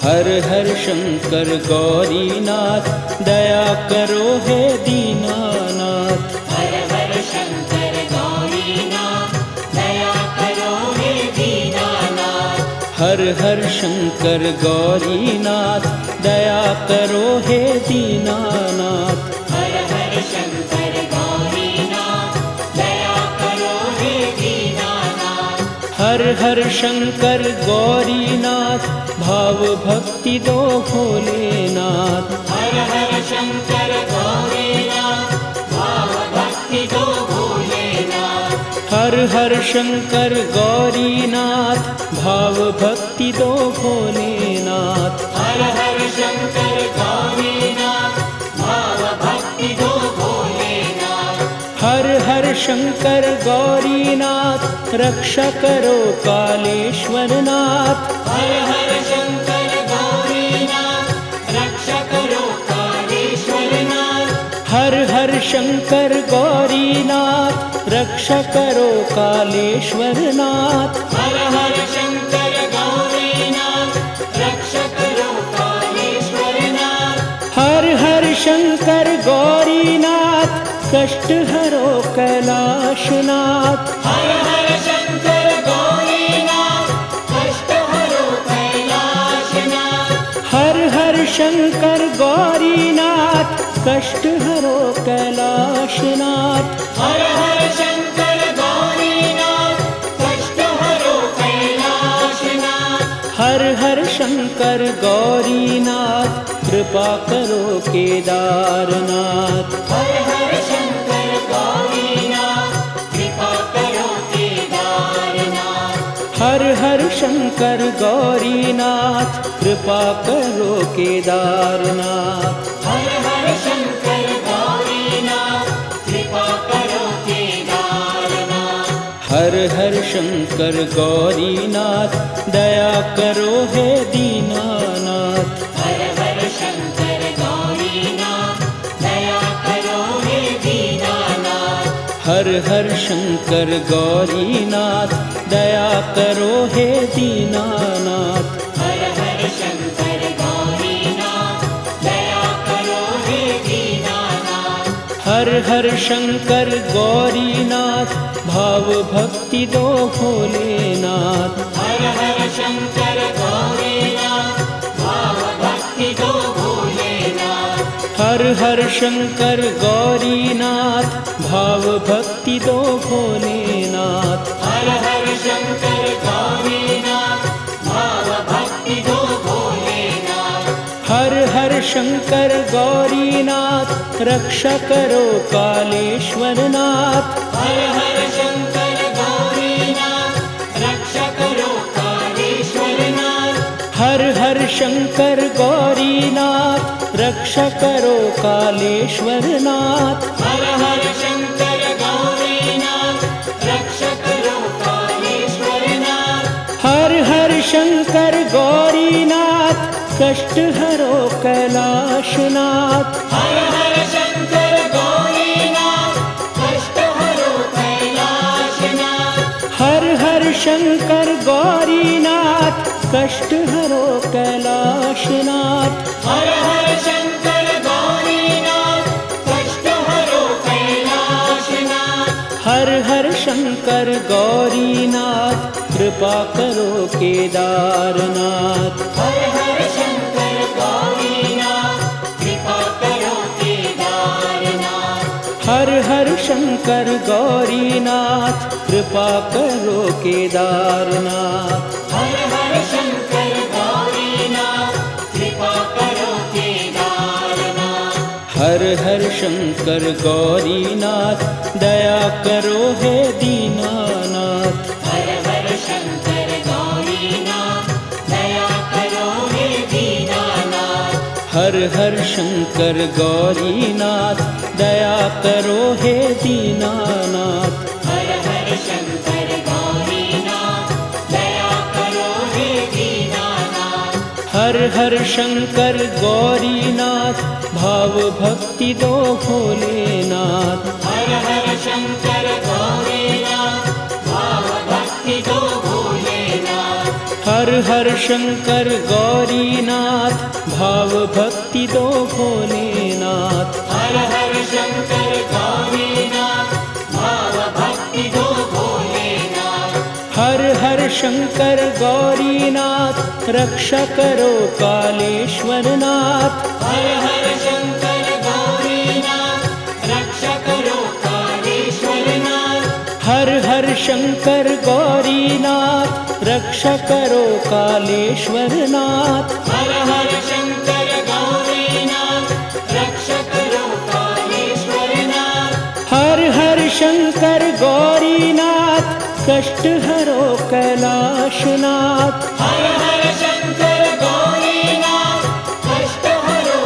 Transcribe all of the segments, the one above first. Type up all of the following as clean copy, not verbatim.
हर हर शंकर गौरीनाथ, दया करो हे दीनानाथ। हर हर शंकर गौरीनाथ, दया करो हे दीनानाथ। हर हर शंकर गौरीनाथ, दया करो हे दीनानाथ। हर हर शंकर गौरीनाथ, दया करो हे दीनानाथ। हर हर शंकर गौरीनाथ, भाव भक्ति दो भोलेनाथ। हर हर शंकर गौरीनाथ, भाव भक्ति दो भोलेनाथ। हर हर शंकर गौरीनाथ, भाव भक्ति दो भोलेनाथ। हर हर शंकर गौरीनाथ, भाव भक्ति दो भोलेनाथ। हर हर शंकर गौरीनाथ, रक्षा करो कालेश्वरनाथ। हर हर शंकर गौरीनाथ, रक्षा करो कालेश्वरनाथ। हर हर शंकर गौरीनाथ, रक्षा करो कालेश्वरनाथ। हर हर शंकर गौरीनाथ, रक्षा करो कालेश्वरनाथ। हर हर शंकर गौरीनाथ, कष्ट हरो कैलाशनाथ। हर हर शंकर गौरीनाथ, कष्ट हरो कैलाशनाथ। हर हर शंकर गौरीनाथ, कष्ट हरो कैलाशनाथ। हर हर शंकर गौरीनाथ, कष्ट हरो कैलाशनाथ। हर हर शंकर गौरीनाथ, कृपा करो केदारनाथ। हर हर शंकर गौरीनाथ, कृपा करो केदारनाथ। हर हर शंकर गौरीनाथ, कृपा करो केदारनाथ। हर हर शंकर गौरीनाथ, कृपा करो केदारनाथ। हर हर शंकर गौरीनाथ, दया करो हे दीनानाथ। हर हर शंकर गौरीनाथ, दया करो हे दीनानाथ। हर हर शंकर गौरीनाथ, दया करो हे दीनानाथ। हर हर शंकर गौरीनाथ, दया करो हे दीनानाथ। हर हर शंकर गौरीनाथ, भाव भक्ति दो भोलेनाथ। हर हर शंकर गौरीनाथ, भाव भक्ति दो भोलेनाथ। हर हर शंकर गौरीनाथ, भाव भक्ति दो भोलेनाथ। हर हर शंकर गौरीनाथ, भाव भक्ति दो भोलेनाथ। हर हर शंकर गौरीनाथ, रक्षा करो कालेश्वरनाथ। हर हर शंकर गौरीनाथ, रक्षा करो कालेश्वरनाथ। हर हर शंकर गौरीनाथ, रक्षा करो कालेश्वरनाथ। हर हर शंकर गौरीनाथ, रक्षा करो कालेश्वरनाथ। हर हर शंकर गौरीनाथ, कष्ट हरो कैलाशनाथ। हर हर शंकर गौरीनाथ, कष्ट हरो कैलाशनाथ। हर हर शंकर गौरीनाथ, कष्ट हरो कैलाशनाथ। हर हर शंकर गौरीनाथ, कष्ट हरो कैलाशनाथ। हर हर शंकर गौरीनाथ, कृपा करो केदारनाथ। हर हर शंकर गौरीनाथ, कृपा करो केदारनाथ। हर हर शंकर गौरीनाथ, कृपा करो केदारनाथ। हर हर शंकर गौरीनाथ, कृपा करो केदारनाथ। हर हर शंकर गौरीनाथ, दया करो हे दीनानाथ। हर हर शंकर गौरीनाथ, दया करो हे दीनानाथ। हर हर शंकर गौरीनाथ, दया करो हे दीनानाथ। हर हर शंकर गौरीनाथ, दया करो हे दीनानाथ। हर हर शंकर गौरीनाथ, भाव भक्ति दो भोलेनाथ। हर हर शंकर गौरीनाथ, भाव भक्ति दो भोलेनाथ। हर हर शंकर गौरीनाथ, भाव भक्ति दो भोलेनाथ। हर हर शंकर गौरीनाथ, भाव भक्ति दो भोलेनाथ। हर हर शंकर गौरीनाथ, रक्षा करो कालेश्वरनाथ। हर हर शंकर गौरीनाथ, रक्षा करो कालेश्वरनाथ। हर हर शंकर गौरीनाथ, रक्षा करो कालेश्वरनाथ। हर हर शंकर गौरीनाथ, रक्षा करो कालेश्वरनाथ। हर हर शंकर गौरीनाथ, कष्ट हरो कैलाशनाथ। हर हर शंकर गौरीनाथ, कष्ट हरो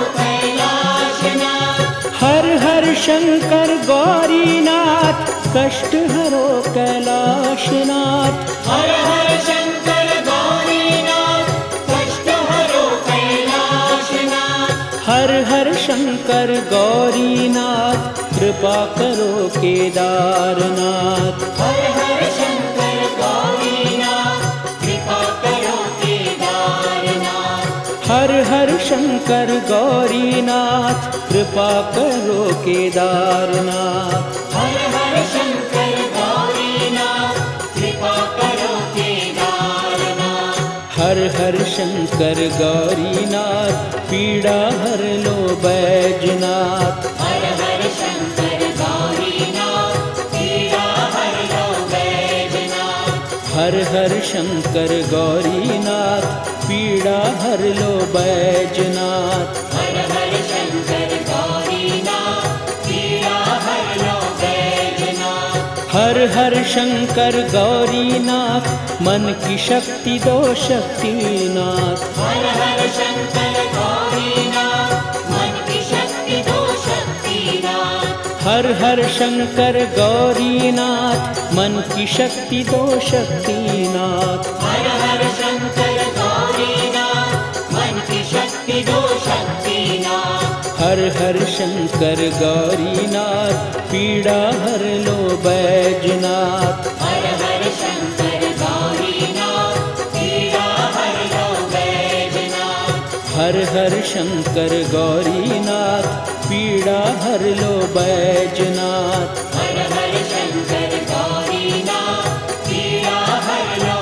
कैलाशनाथ। हर हर शंकर गौरीनाथ, कष्ट हरो कैलाशनाथ। हर हर शंकर गौरीनाथ, कष्ट हरो कैलाशनाथ। हर हर शंकर गौरीनाथ, कृपा करो केदारनाथ। हर हर शंकर गौरीनाथ, कृपा करो केदारनाथ। हर हर शंकर गौरीनाथ, कृपा करो केदारनाथ। हर हर शंकर गौरीनाथ, कृपा करो केदारनाथ। हर हर शंकर गौरीनाथ, पीड़ा हर लो बैजनाथ। हर हर शंकर गौरीनाथ, पीड़ा हर लो बैजनाथ। हर हर शंकर गौरीनाथ, पीड़ा हर लो बैजनाथ। हर हर शंकर गौरीनाथ, पीड़ा हर लो बैजनाथ। हर हर शंकर गौरीनाथ, मन की शक्ति दो शक्तिनाथ। हर हर शंकर गौरीनाथ, मन की शक्ति दो शक्तिनाथ। हर हर शंकर गौरीनाथ, मन की शक्ति दो शक्तिनाथ। हर हर शंकर गौरीनाथ, मन की शक्ति दो शक्तिनाथ। हर हर शंकर गौरीनाथ, पीड़ा हर लो बैजनाथ। हर हर शंकर गौरीनाथ, पीड़ा हर लो बैजनाथ। हर हर शंकर गौरीनाथ, पीड़ा हर लो बैजनाथ। हर हर शंकर गौरीनाथ, पीड़ा हर लो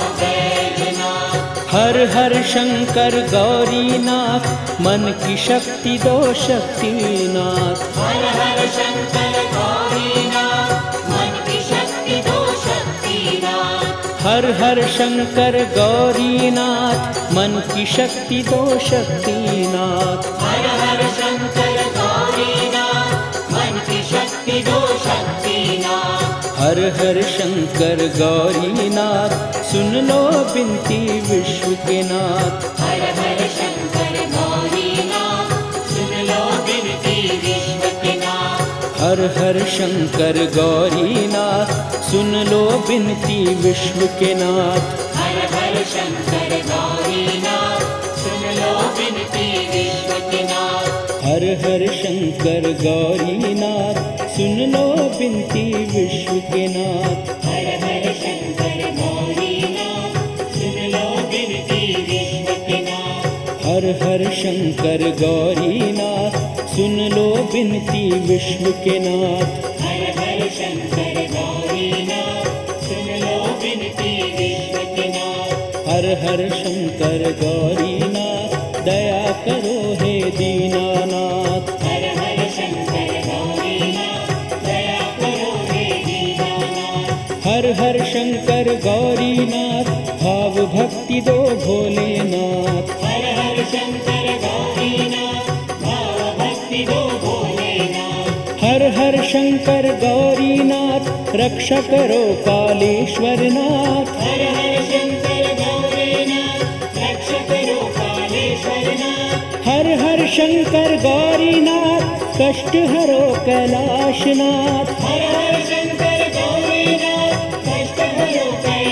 बैजनाथ। हर हर शंकर गौरीनाथ, मन की शक्ति दो शक्तिनाथ। हर हर शंकर गौरीनाथ, मन की शक्ति दो शक्तिनाथ। हर हर शंकर गौरीनाथ, मन की शक्ति दो शक्तिनाथ। हर हर शंकर गौरीनाथ, मन की शक्ति दो शक्तिनाथ। हर हर शंकर गौरीनाथ, सुन लो बिनती विश्व के नाथ। हर हर शंकर गौरीनाथ, सुन लो बिनती विश्व के नाथ। हर हर शंकर गौरीनाथ, सुन लो बिनती विश्व के नाथ। हर हर शंकर गौरीनाथ, सुन लो बिनती विश्व के नाथ। हर हर शंकर गौरीनाथ, सुन लो बिनती विश्व के नाथ। हर हर शंकर गौरीनाथ, सुन लो बिनती विश्व के नाथ। हर हर शंकर गौरीनाथ, सुन लो बिनती विश्व के नाथ। हर हर शंकर गौरीनाथ, सुन लो बिनती विश्व के नाथ। हर हर शंकर गौरीनाथ, दया करो हे दीनानाथ। हर हर शंकर गौरीनाथ, दया करो हे दीनानाथ। हर हर शंकर गौरीनाथ, भाव भक्ति दो भोलेनाथ। हर हर शंकर गौरीनाथ, भाव भक्ति दो भोलेनाथ। हर हर शंकर गौरीनाथ, रक्षा करो कालेश्वरनाथ। हर हर शंकर गौरीनाथ, रक्षा करो कालेश्वरनाथ। हर हर शंकर गौरीनाथ, कष्ट हरो कैलाशनाथ। हर हर शंकर गौरीनाथ, कष्ट हरो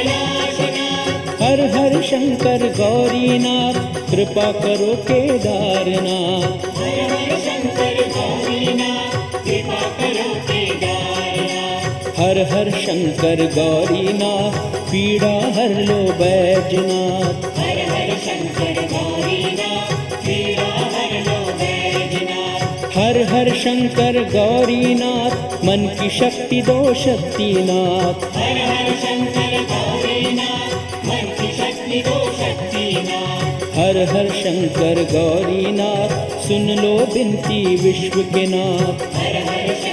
कैलाशनाथ। हर हर शंकर गौरीनाथ, कृपा करो केदारनाथ। हर हर शंकर गौरीनाथ, कृपा करो केदारनाथ। हर हर शंकर गौरीनाथ, पीड़ा हर लो बैजनाथ। हर हर शंकर गौरीनाथ, पीड़ा हर लो बैजनाथ। हर हर शंकर गौरीनाथ, मन की शक्ति दो शक्तिनाथ। हर हर शंकर गौरीनाथ, मन की शक्ति दो शक्तिनाथ। हर हर शंकर गौरीनाथ, सुन लो बिनती विश्व के नाथ। हर हर